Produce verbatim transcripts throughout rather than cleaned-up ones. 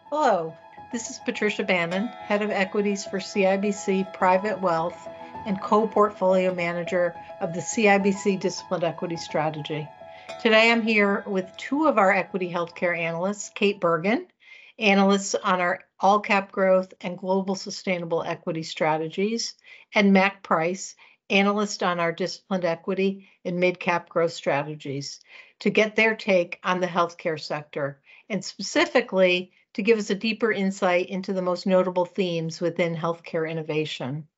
Hello, this is Patricia Bannon, Head of Equities for C I B C Private Wealth and Co-Portfolio Manager of the C I B C Disciplined Equity Strategy. Today I'm here with two of our equity healthcare analysts, Kate Bergen, analysts on our All Cap Growth and Global Sustainable Equity Strategies, and Mac Price, analyst on our Disciplined Equity and Mid Cap Growth Strategies, to get their take on the healthcare sector, and specifically to give us a deeper insight into the most notable themes within healthcare innovation.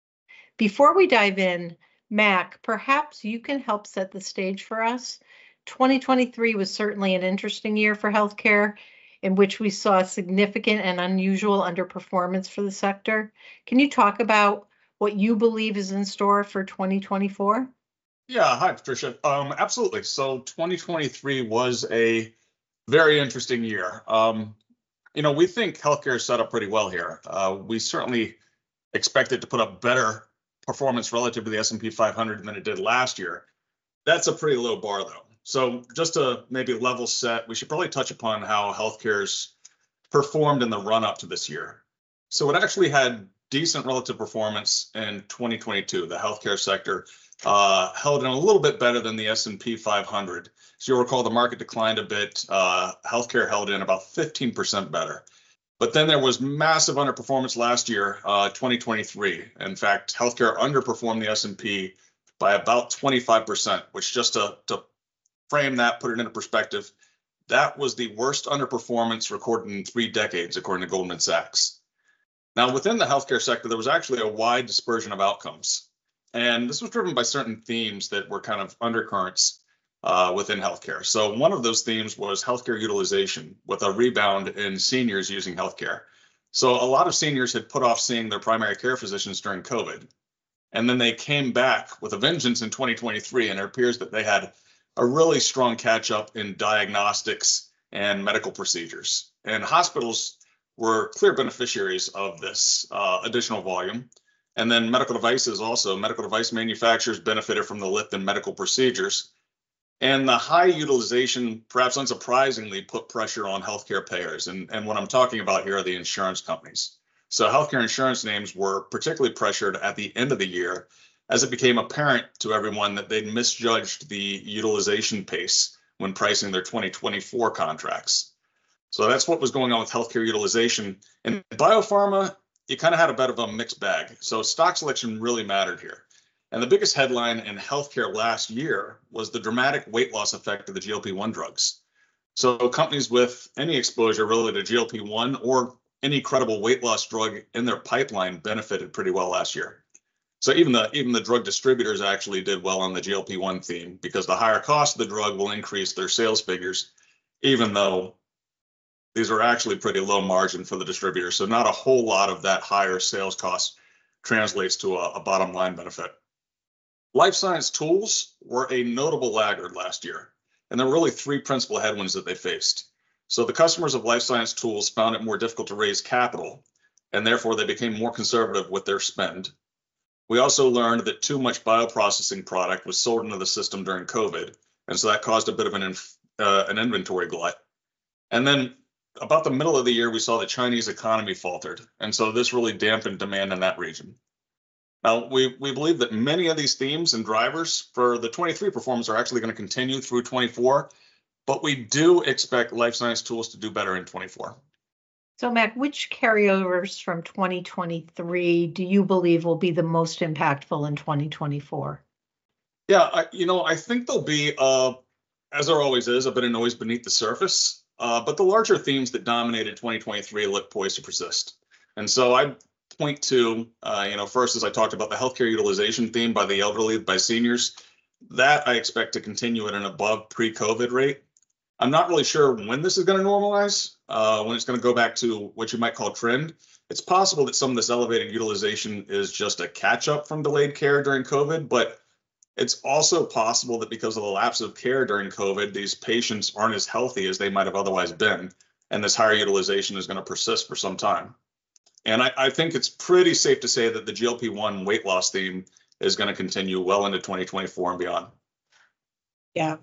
Before we dive in, Mac, perhaps you can help set the stage for us. twenty twenty-three was certainly an interesting year for healthcare, in which we saw significant and unusual underperformance for the sector. Can you talk about what you believe is in store for twenty twenty-four? Yeah, hi, Patricia. Um, absolutely. So twenty twenty-three was a very interesting year. Um, you know, we think healthcare is set up pretty well here. Uh, we certainly expect it to put up better performance relative to the S and P five hundred than it did last year. That's a pretty low bar, though. So just to maybe level set, we should probably touch upon how healthcare's performed in the run up to this year. So it actually had decent relative performance in twenty twenty-two. The healthcare sector uh, held in a little bit better than the S and P five hundred. So you'll recall the market declined a bit. Uh, healthcare held in about fifteen percent better. But then there was massive underperformance last year, uh, twenty twenty-three. In fact, healthcare underperformed the S and P by about twenty-five percent, which just to, to frame that, put it into perspective, that was the worst underperformance recorded in three decades, according to Goldman Sachs. Now, within the healthcare sector, there was actually a wide dispersion of outcomes. And this was driven by certain themes that were kind of undercurrents uh, within healthcare. So one of those themes was healthcare utilization, with a rebound in seniors using healthcare. So a lot of seniors had put off seeing their primary care physicians during COVID. And then they came back with a vengeance in twenty twenty-three, and it appears that they had a really strong catch up in diagnostics and medical procedures. And hospitals were clear beneficiaries of this uh, additional volume. And then medical devices also, medical device manufacturers benefited from the lift in medical procedures. And the high utilization, perhaps unsurprisingly, put pressure on healthcare payers. And, and what I'm talking about here are the insurance companies. So healthcare insurance names were particularly pressured at the end of the year, as it became apparent to everyone that they'd misjudged the utilization pace when pricing their twenty twenty-four contracts. So that's what was going on with healthcare utilization. And biopharma, you kind of had a bit of a mixed bag. So stock selection really mattered here. And the biggest headline in healthcare last year was the dramatic weight loss effect of the G L P one drugs. So companies with any exposure really to G L P one or any credible weight loss drug in their pipeline benefited pretty well last year. So even the even the drug distributors actually did well on the G L P one theme, because the higher cost of the drug will increase their sales figures, even though these are actually pretty low margin for the distributor. So not a whole lot of that higher sales cost translates to a, a bottom line benefit. Life science tools were a notable laggard last year, and there were really three principal headwinds that they faced. So the customers of life science tools found it more difficult to raise capital, and therefore they became more conservative with their spend. We also learned that too much bioprocessing product was sold into the system during COVID, and so that caused a bit of an, inf- uh, an inventory glut. And then about the middle of the year, we saw the Chinese economy faltered, and so this really dampened demand in that region. Now, we, we believe that many of these themes and drivers for the twenty-three performance are actually going to continue through twenty-four, but we do expect life science tools to do better in twenty-four. So, Mac, which carryovers from twenty twenty-three do you believe will be the most impactful in twenty twenty-four? Yeah, I, you know, I think there'll be, uh, as there always is, a bit of noise beneath the surface, uh, but the larger themes that dominated twenty twenty-three look poised to persist. And so I point to, uh, you know, first, as I talked about, the healthcare utilization theme by the elderly, by seniors, that I expect to continue at an above pre-COVID rate. I'm not really sure when this is going to normalize, uh, when it's going to go back to what you might call trend. It's possible that some of this elevated utilization is just a catch up from delayed care during COVID, but it's also possible that because of the lapse of care during COVID, these patients aren't as healthy as they might have otherwise been, and this higher utilization is going to persist for some time. And I, I think it's pretty safe to say that the G L P one weight loss theme is going to continue well into twenty twenty-four and beyond. Yeah, um,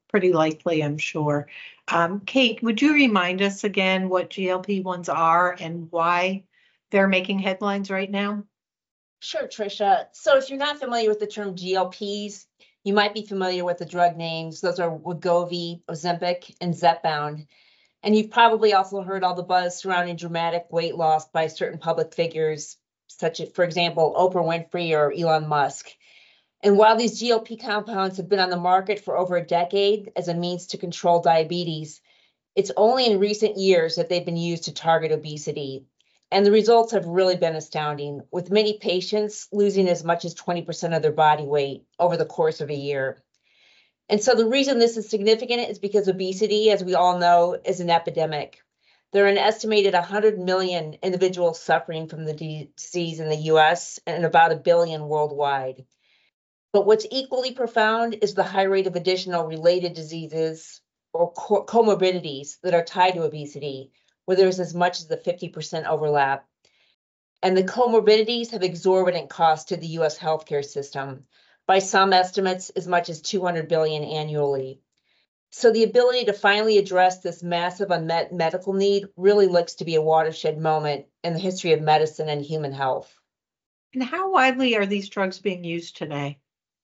pretty likely, I'm sure. Um, Kate, would you remind us again what G L P ones are and why they're making headlines right now? Sure, Tricia. So if you're not familiar with the term G L Ps, you might be familiar with the drug names. Those are Wegovy, Ozempic, and Zepbound. And you've probably also heard all the buzz surrounding dramatic weight loss by certain public figures, such as, for example, Oprah Winfrey or Elon Musk. And while these G L P compounds have been on the market for over a decade as a means to control diabetes, it's only in recent years that they've been used to target obesity. And the results have really been astounding, with many patients losing as much as twenty percent of their body weight over the course of a year. And so the reason this is significant is because obesity, as we all know, is an epidemic. There are an estimated one hundred million individuals suffering from the disease in the U S and about a billion worldwide. But what's equally profound is the high rate of additional related diseases or co- comorbidities that are tied to obesity, where there's as much as a fifty percent overlap. And the comorbidities have exorbitant costs to the U S healthcare system, by some estimates as much as two hundred billion dollars annually. So the ability to finally address this massive unmet medical need really looks to be a watershed moment in the history of medicine and human health. And how widely are these drugs being used today?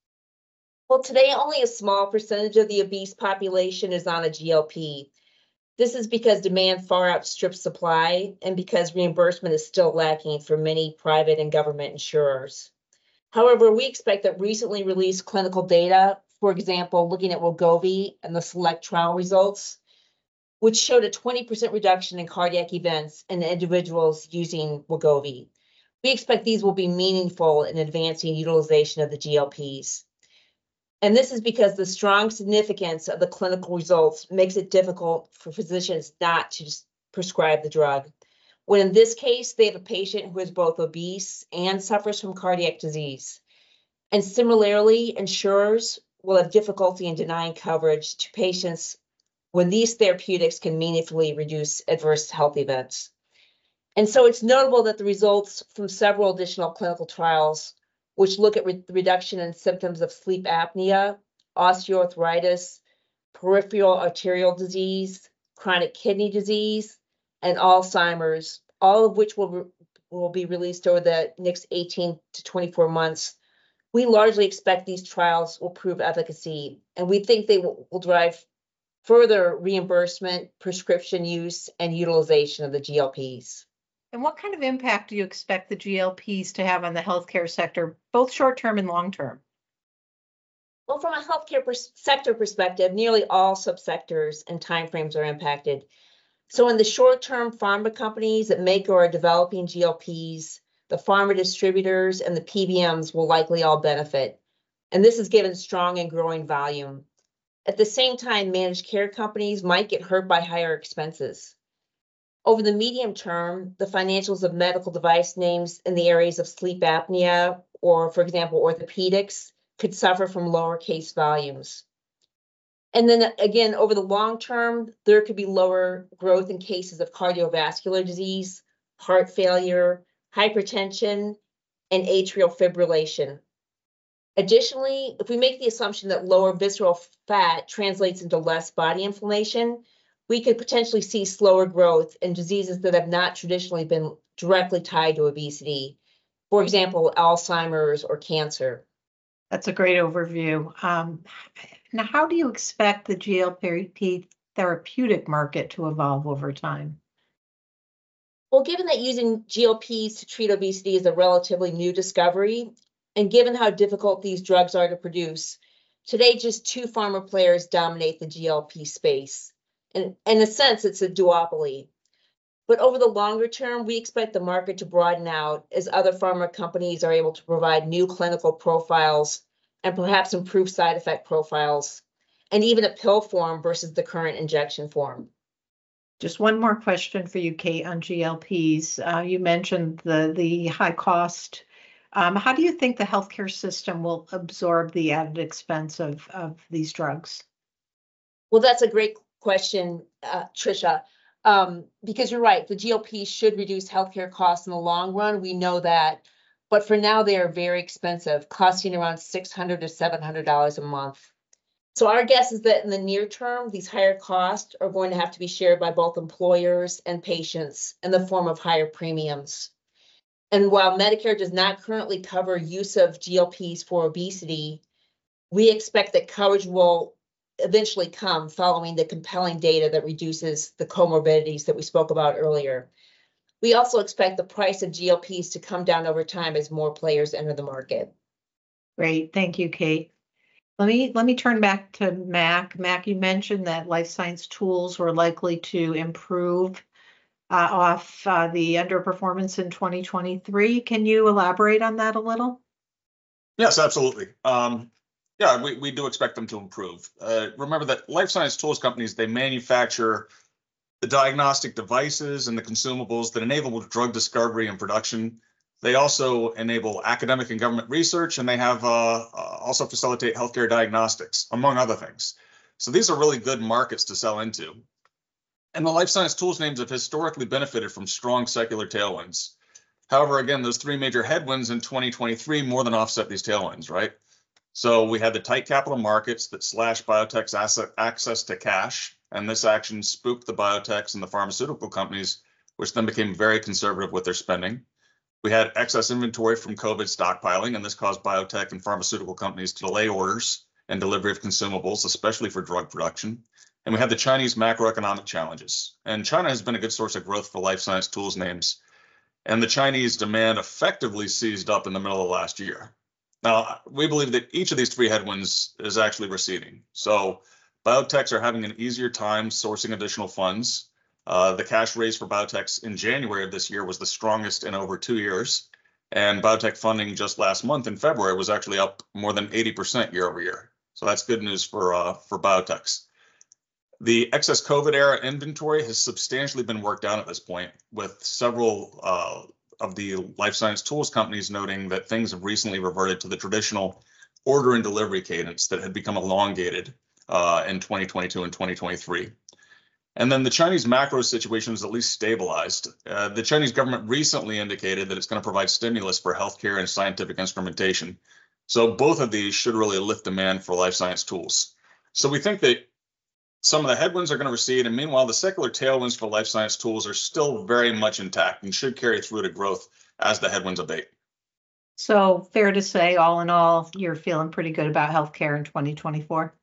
Well, today only a small percentage of the obese population is on a G L P. This is because demand far outstrips supply and because reimbursement is still lacking for many private and government insurers. However, we expect that recently released clinical data, for example, looking at Wegovy and the SELECT trial results, which showed a twenty percent reduction in cardiac events in individuals using Wegovy. We expect these will be meaningful in advancing utilization of the G L Ps. And this is because the strong significance of the clinical results makes it difficult for physicians not to just prescribe the drug. When in this case, they have a patient who is both obese and suffers from cardiac disease. And similarly, insurers will have difficulty in denying coverage to patients when these therapeutics can meaningfully reduce adverse health events. And so it's notable that the results from several additional clinical trials, which look at re- reduction in symptoms of sleep apnea, osteoarthritis, peripheral arterial disease, chronic kidney disease, and Alzheimer's, all of which will, re- will be released over the next eighteen to twenty-four months. We largely expect these trials will prove efficacy, and we think they will, will drive further reimbursement, prescription use, and utilization of the G L Ps. And what kind of impact do you expect the G L Ps to have on the healthcare sector, both short-term and long-term? Well, from a healthcare pers- sector perspective, nearly all subsectors and timeframes are impacted. So in the short term, pharma companies that make or are developing G L Ps, the pharma distributors, and the P B Ms will likely all benefit. And this is given strong and growing volume. At the same time, managed care companies might get hurt by higher expenses. Over the medium term, the financials of medical device names in the areas of sleep apnea or, for example, orthopedics could suffer from lower case volumes. And then again, over the long term, there could be lower growth in cases of cardiovascular disease, heart failure, hypertension, and atrial fibrillation. Additionally, if we make the assumption that lower visceral fat translates into less body inflammation, we could potentially see slower growth in diseases that have not traditionally been directly tied to obesity, for example, Alzheimer's or cancer. That's a great overview. Um, now, how do you expect the G L P therapeutic market to evolve over time? Well, given that using G L Ps to treat obesity is a relatively new discovery, and given how difficult these drugs are to produce, today just two pharma players dominate the G L P space. And in a sense, it's a duopoly. But over the longer term, we expect the market to broaden out as other pharma companies are able to provide new clinical profiles and perhaps improve side effect profiles, and even a pill form versus the current injection form. Just one more question for you, Kate, on G L Ps. Uh, you mentioned the, the high cost. Um, how do you think the healthcare system will absorb the added expense of, of these drugs? Well, that's a great question, uh, Tricia, um, because you're right. The G L Ps should reduce healthcare costs in the long run. We know that. But for now, they are very expensive, costing around six hundred dollars to seven hundred dollars a month. So our guess is that in the near term, these higher costs are going to have to be shared by both employers and patients in the form of higher premiums. And while Medicare does not currently cover use of G L Ps for obesity, we expect that coverage will eventually come following the compelling data that reduces the comorbidities that we spoke about earlier. We also expect the price of G L Ps to come down over time as more players enter the market. Great, thank you, Kate. Let me let me turn back to Mac. Mac, you mentioned that life science tools were likely to improve uh, off uh, the underperformance in twenty twenty-three. Can you elaborate on that a little? Yes, absolutely. Um, yeah, we, we do expect them to improve. Uh, remember that life science tools companies, they manufacture the diagnostic devices and the consumables that enable drug discovery and production. They also enable academic and government research, and they have uh, uh, also facilitate healthcare diagnostics, among other things. So these are really good markets to sell into. And the life science tools names have historically benefited from strong secular tailwinds. However, again, those three major headwinds in twenty twenty-three more than offset these tailwinds, right? So we had the tight capital markets that slashed biotech's asset access to cash, and this action spooked the biotechs and the pharmaceutical companies, which then became very conservative with their spending. We had excess inventory from COVID stockpiling, and this caused biotech and pharmaceutical companies to delay orders and delivery of consumables, especially for drug production. And we had the Chinese macroeconomic challenges. And China has been a good source of growth for life science tools names. And the Chinese demand effectively seized up in the middle of last year. Now, we believe that each of these three headwinds is actually receding. So biotechs are having an easier time sourcing additional funds. Uh, the cash raise for biotechs in January of this year was the strongest in over two years. And biotech funding just last month in February was actually up more than eighty percent year over year. So that's good news for, uh, for biotechs. The excess COVID era inventory has substantially been worked down at this point, with several uh, of the life science tools companies noting that things have recently reverted to the traditional order and delivery cadence that had become elongated uh, in twenty twenty-two and twenty twenty-three. And then the Chinese macro situation is at least stabilized. Uh, the Chinese government recently indicated that it's going to provide stimulus for healthcare and scientific instrumentation. So both of these should really lift demand for life science tools. So we think that some of the headwinds are going to recede, and meanwhile, the secular tailwinds for life science tools are still very much intact and should carry through to growth as the headwinds abate. So fair to say, all in all, you're feeling pretty good about healthcare in twenty twenty-four?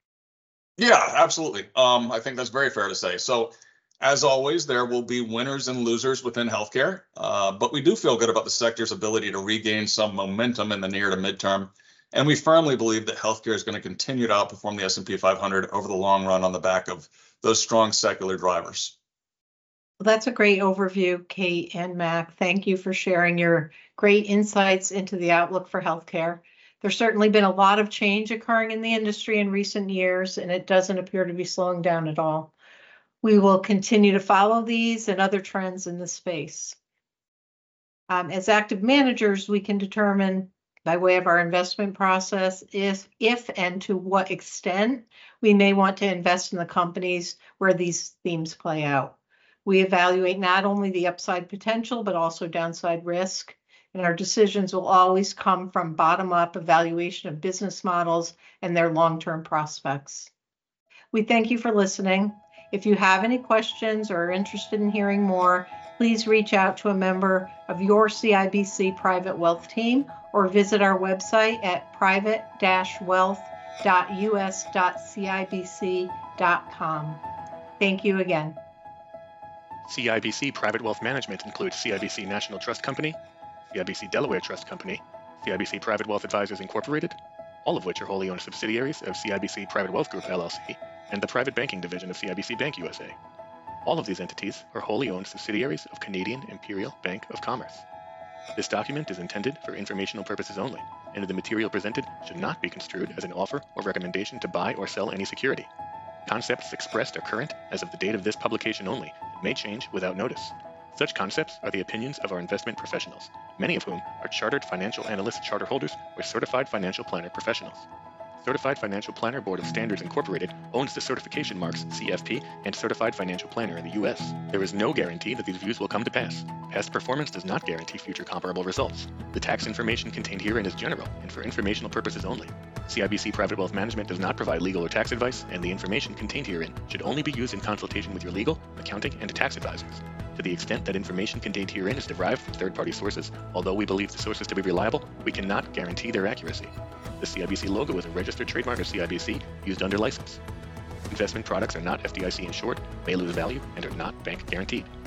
Yeah, absolutely. Um, I think that's very fair to say. So as always, there will be winners and losers within healthcare, uh, but we do feel good about the sector's ability to regain some momentum in the near to midterm. And we firmly believe that healthcare is going to continue to outperform the S and P five hundred over the long run on the back of those strong secular drivers. Well, that's a great overview, Kate and Mac. Thank you for sharing your great insights into the outlook for healthcare. There's certainly been a lot of change occurring in the industry in recent years, and it doesn't appear to be slowing down at all. We will continue to follow these and other trends in the space. Um, as active managers, we can determine by way of our investment process if, if and to what extent we may want to invest in the companies where these themes play out. We evaluate not only the upside potential, but also downside risk. And our decisions will always come from bottom-up evaluation of business models and their long-term prospects. We thank you for listening. If you have any questions or are interested in hearing more, please reach out to a member of your C I B C Private Wealth team or visit our website at private dash wealth dot u s dot c i b c dot com. Thank you again. C I B C Private Wealth Management includes C I B C National Trust Company, C I B C Delaware Trust Company, C I B C Private Wealth Advisors Incorporated, all of which are wholly owned subsidiaries of C I B C Private Wealth Group L L C and the private banking division of C I B C Bank U S A. All of these entities are wholly owned subsidiaries of Canadian Imperial Bank of Commerce. This document is intended for informational purposes only, and the material presented should not be construed as an offer or recommendation to buy or sell any security. Concepts expressed are current as of the date of this publication only and may change without notice. Such concepts are the opinions of our investment professionals, many of whom are Chartered Financial Analyst charter holders or Certified Financial Planner professionals. Certified Financial Planner Board of Standards Incorporated owns the certification marks C F P and Certified Financial Planner in the U S. There is no guarantee that these views will come to pass. Past performance does not guarantee future comparable results. The tax information contained herein is general and for informational purposes only. C I B C Private Wealth Management does not provide legal or tax advice, and the information contained herein should only be used in consultation with your legal, accounting, and tax advisors. To the extent that information contained herein is derived from third-party sources, although we believe the sources to be reliable, we cannot guarantee their accuracy. The C I B C logo is a registered trademark of C I B C used under license. Investment products are not F D I C insured, may lose value, and are not bank guaranteed.